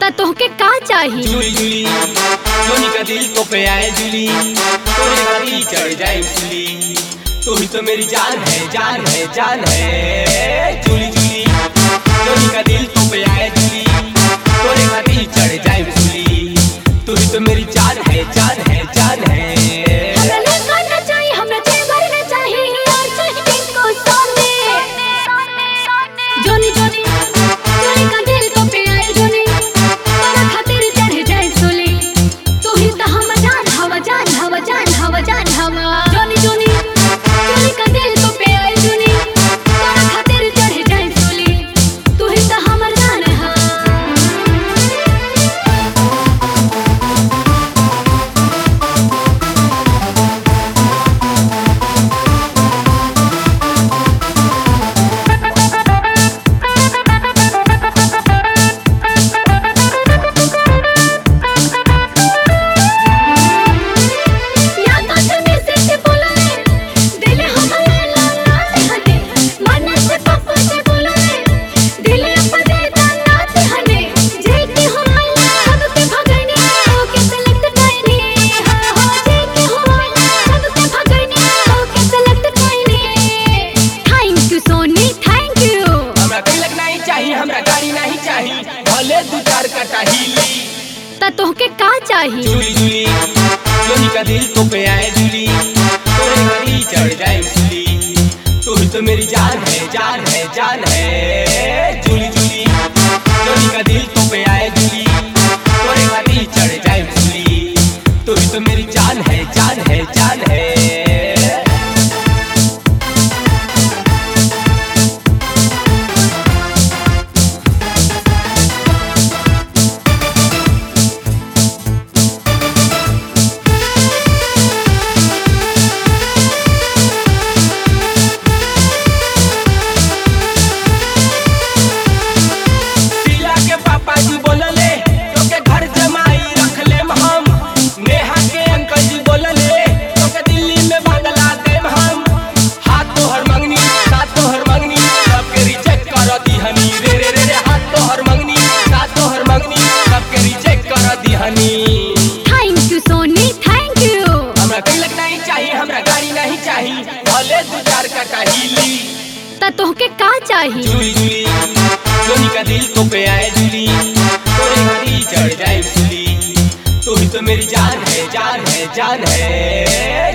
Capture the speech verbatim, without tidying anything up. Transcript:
ता तोहके का चाही? जुली जुली जोनी का दिल तो पे आए जुली, तोरे का दिल चढ़ जाए जुली, तू ही तो मेरी जान है जान है जान है। जुली जुली जोनी का दिल तो पे आए जुली, तोरे का दिल चढ़ जाए जुली, तू ही तो मेरी जान है जान है जान है। हमरा लहंगा ना चाहिए, हमरा जेवर ना चाहिए, और चाहिए किनको सोने। जोनी जोनी जोनी का दिल तो पे आए जोनी, तोरा खातिर चढ़ जाए सूली, तू ही तो हम जान हवा जान हवा जान हवा जान हवा। जोनी जोनी जोनी का दिल तो पे आए जोनी, तोरा खातिर चढ़ जाए सूली, तू ही तो हमर जान हा। हमरा गाड़ी नहीं चाहिए, भले दू चार कटा हिली, ता तोहके का चाही? जुली जुली जोनी का दिल तो पे आए जुली, तोरे का दिल चढ़ जाए जुली, तू ही तो मेरी जान है जान है जान है। जुली जुली जोनी का दिल तो पे आए जुली, तोरे का दिल चढ़ जाए जुली, तू ही तो मेरी जान है जान है जान है। Thank you Soni thank you. हमरा तिलक नहीं चाहिए, हमरा गाड़ी नहीं चाहिए, भले दू चार कटा हिली, ता तोहके का चाही? जुली जुली जोनी का दिल तो पे आए जुली, तोरे का दिल चढ़ जाए जुली, तू ही तो मेरी जान है जान है जान है।